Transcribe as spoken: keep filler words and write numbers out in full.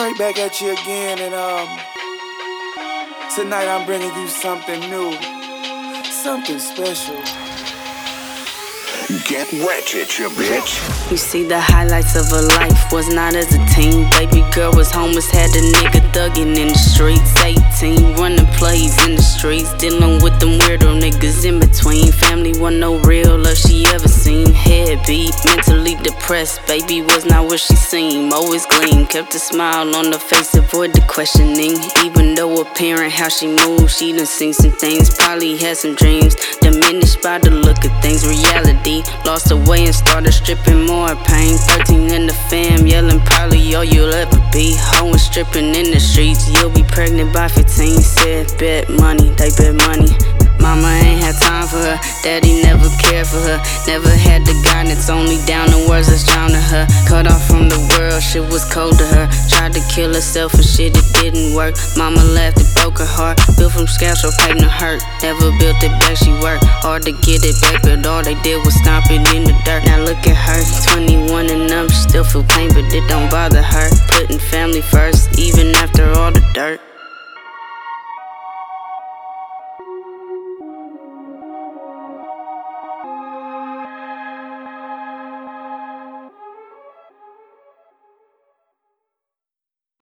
Right back at you again, and um, tonight I'm bringing you something new, something special. Get ratchet, you bitch. You see the highlights of her life was not as a teen. Baby girl was homeless, had a nigga thugging in the streets. eighteen, running plays in the streets, dealing with them weirdo niggas in between. Family wasn't no real love she ever seen. Head beat, mentally depressed, baby was not what she seemed. Always gleam, kept a smile on her face, avoid the questioning. Even though apparent how she moved, she done seen some things, probably had some dreams. Diminished by the look of things, reality lost her way and started stripping more pain. Thirteen in the fam, yelling probably all you'll ever be. Hoeing, stripping in the streets, you'll be pregnant by fifteen. Said bet money, they bet money. Mama ain't had time for her, daddy never cared for her. Never had the guidance, only down the words that's drowning her. Cut off from the world, shit was cold to her. Tried to kill herself and shit, it didn't work. Mama laughed, it broke her heart. Built from scratch, so pain to hurt. Never built it back, she worked hard to get it back, but all they did was stomp it in the dirt. Now look at her, twenty-one and up, she still feel pain, but it don't bother her. Putting family first, even after all the dirt.